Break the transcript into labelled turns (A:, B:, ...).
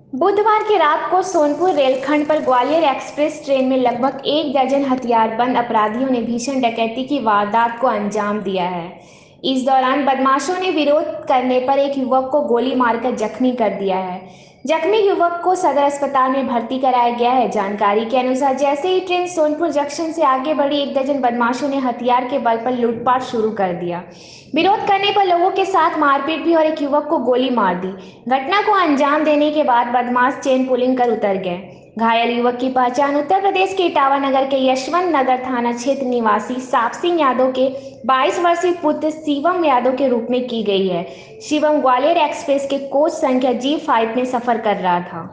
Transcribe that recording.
A: बुधवार की रात को सोनपुर रेलखंड पर ग्वालियर एक्सप्रेस ट्रेन में लगभग एक दर्जन हथियारबंद अपराधियों ने भीषण डकैती की वारदात को अंजाम दिया है। इस दौरान बदमाशों ने विरोध करने पर एक युवक को गोली मारकर जख्मी कर दिया है। जख्मी युवक को सदर अस्पताल में भर्ती कराया गया है। जानकारी के अनुसार जैसे ही ट्रेन सोनपुर जंक्शन से आगे बढ़ी, एक दर्जन बदमाशों ने हथियार के बल पर लूटपाट शुरू कर दिया। विरोध करने पर लोगों के साथ मारपीट भी और एक युवक को गोली मार दी। घटना को अंजाम देने के बाद बदमाश चेन पुलिंग कर उतर गए। घायल युवक की पहचान उत्तर प्रदेश के इटावा नगर के यशवंत नगर थाना क्षेत्र निवासी साप सिंह यादव के 22 वर्षीय पुत्र शिवम यादव के रूप में की गई है। शिवम ग्वालियर एक्सप्रेस के कोच संख्या G5 में सफर कर रहा था।